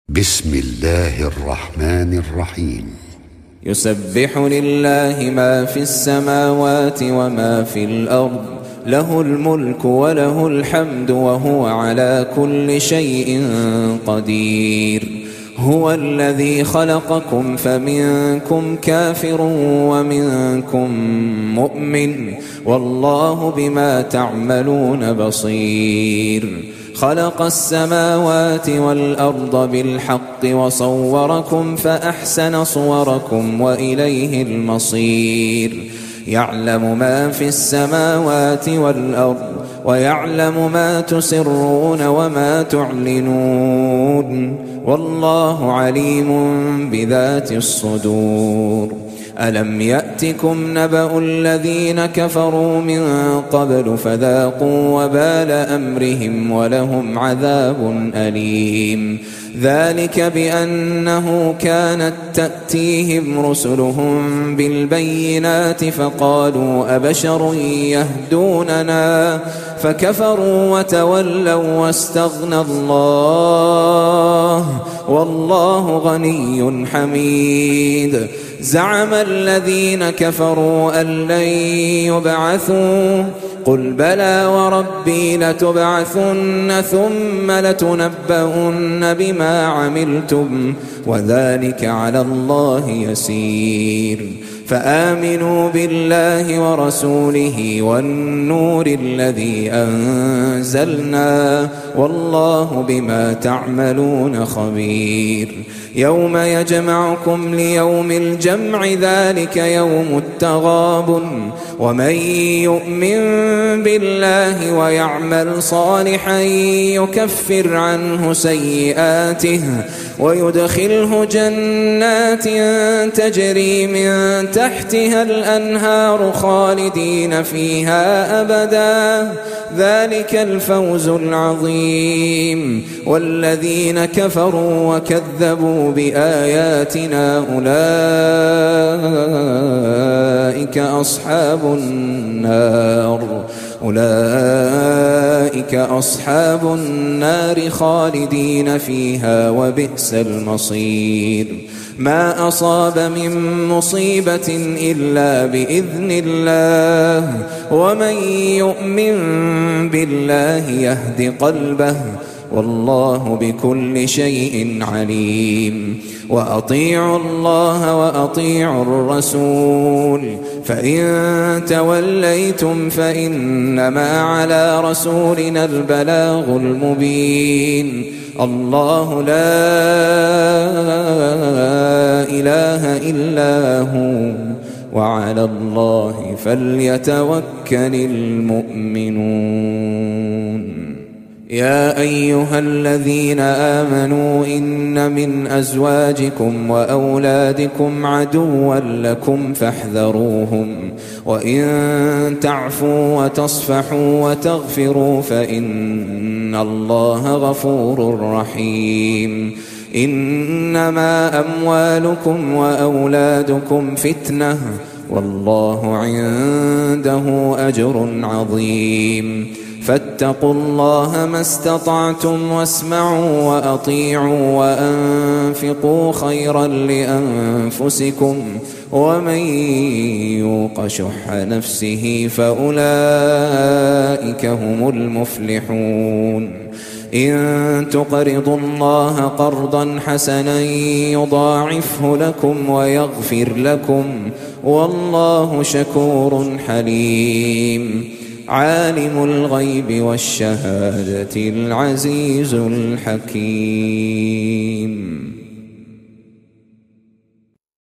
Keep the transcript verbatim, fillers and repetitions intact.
بسم الله الرحمن الرحيم. يسبح لله ما في السماوات وما في الأرض، له الملك وله الحمد وهو على كل شيء قدير. هو الذي خلقكم فمنكم كافر ومنكم مؤمن، والله بما تعملون بصير. خلق السماوات والأرض بالحق وصوركم فأحسن صوركم وإليه المصير. يعلم ما في السماوات والأرض ويعلم ما تسرون وما تعلنون، والله عليم بذات الصدور. ألم يأتكم نبأ الذين كفروا من قبل فذاقوا وبال أمرهم ولهم عذاب أليم. ذلك بأنه كانت تأتيهم رسلهم بالبينات فقالوا أبشر يهدوننا فكفروا وتولوا واستغنى الله والله غني حميد. زعم الذين كفروا أن لن يبعثوا قل بلى وربي لتبعثن ثم لتنبؤن بما عملتم وذلك على الله يسير. فآمنوا بالله ورسوله والنور الذي أنزلنا والله بما تعملون خبير. يوم يجمعكم ليوم الجمع ذلك يوم التغابن، ومن يؤمن بالله ويعمل صالحا يكفر عنه سيئاته ويدخله جنات تجري من تحتها الأنهار خالدين فيها أبدا، ذلك الفوز العظيم. والذين كفروا وكذبوا بآياتنا أولئك أصحاب النار أولئك أصحاب النار خالدين فيها وبئس المصير. ما أصاب من مصيبة إلا بإذن الله، ومن يؤمن بالله يهد قلبه والله بكل شيء عليم. وأطيعوا الله وأطيعوا الرسول، فإن توليتم فإنما على رسولنا البلاغ المبين. الله لا إله إلا هو وعلى الله فليتوكل المؤمنون. يا أيها الذين آمنوا إن من أزواجكم وأولادكم عدوا لكم فاحذروهم، وإن تعفوا وتصفحوا وتغفروا فإن الله غفور رحيم. إنما أموالكم وأولادكم فتنة والله عنده أجر عظيم. فاتقوا الله ما استطعتم واسمعوا وأطيعوا وأنفقوا خيرا لأنفسكم، ومن يوق شح نفسه فأولئك هم المفلحون. إن تقرضوا الله قرضا حسنا يضاعفه لكم ويغفر لكم والله شكور حليم. عالم الغيب والشهادة العزيز الحكيم.